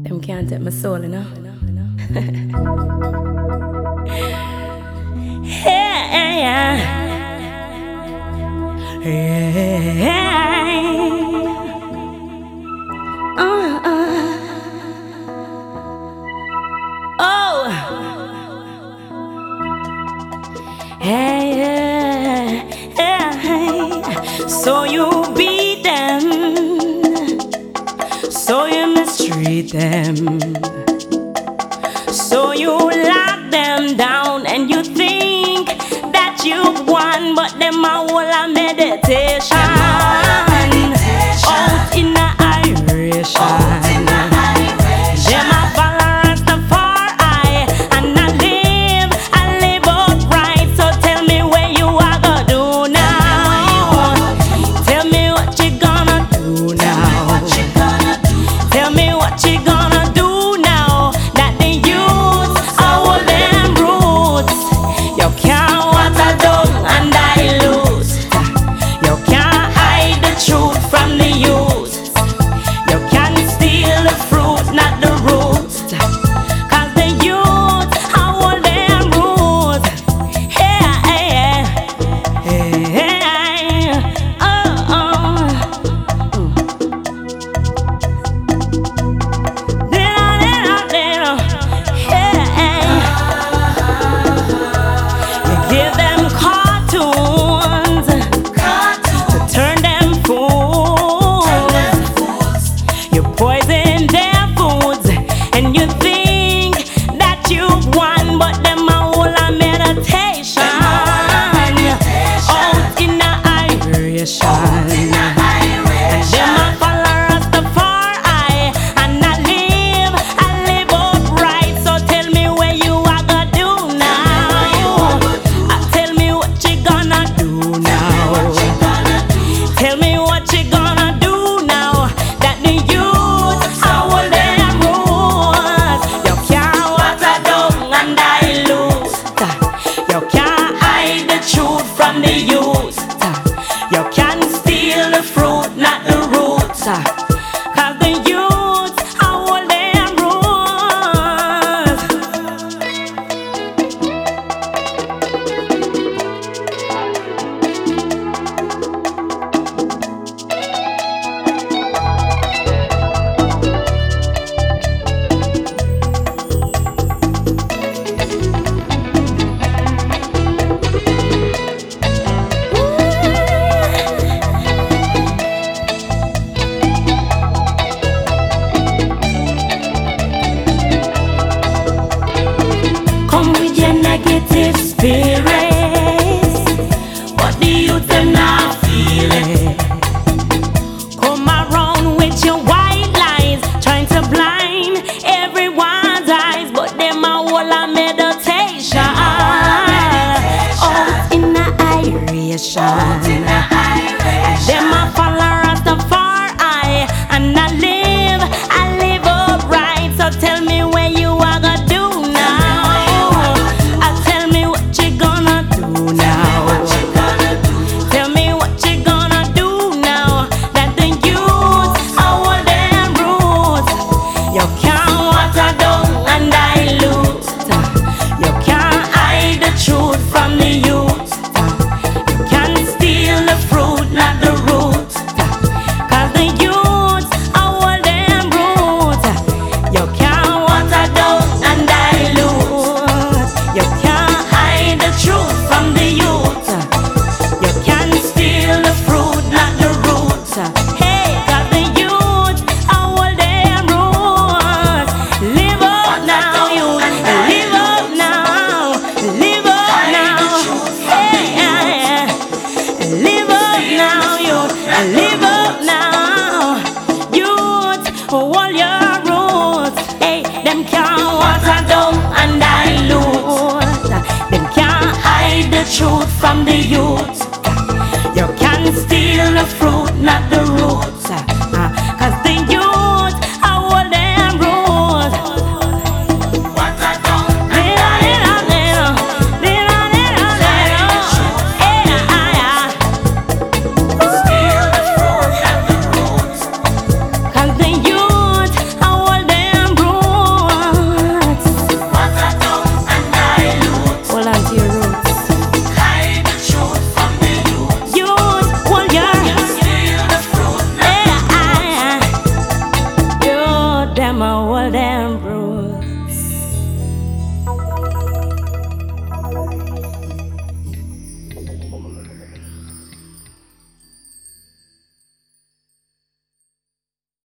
Them can't take my soul, you know. Yeah. Oh. Hey. So you beat them, so you mistreat them, so you lock them down, and you think that you've won, but them a whole a meditation out in a iration. Them a follow Rastafari, and I live upright. So tell me where you are gonna do now. Tell me what you gonna do now. Tell me what you gonna do now that the youth are all them roots. You can't water down and dilute. You can't hide the truth from the youth. You can't steal the fruit, not the root. Cause the youth are all them roots. Give them cartoons to turn them fools. You poison their foods, and you think that you've won, but them a whole a meditation out in a iration. And them a follow Rastafari, and I live upright. So tell me where you are gonna do now. Tell me what you gonna do now. Tell me what you gonna do now that the youth are all them rules. You can't water down and dilute. You can't hide the truth from the youth. You can't steal the fruit, not the roots. Cause the youth are all them rules. Come with your negative spirits, but the youth them not feeling. Come around with your white lies, trying to blind everyone's eyes, but them a whole a meditation out in a iration. Them a follow Rastafari, and I live upright. So tell me where you are gonna do now. Tell me what you gonna do now. Tell me what you gonna do now that the youth are all them roots. You can't water down and dilute. You can't hide the truth from the youth. You can't steal the fruit, not the root. Cause the youth are all them roots. You can't water down and dilute. You can't hide the truth from the youth. You can't steal the fruit, not the roots. Hey, cause the youth are all them roots. Live up now, youth. Live up now. Live up now. Hey, live up now, youth. Live up now. Youth, all your roots. Hey, them can't water down and dilute. Them can't hide the truth from the youth. You can't steal the fruit, not the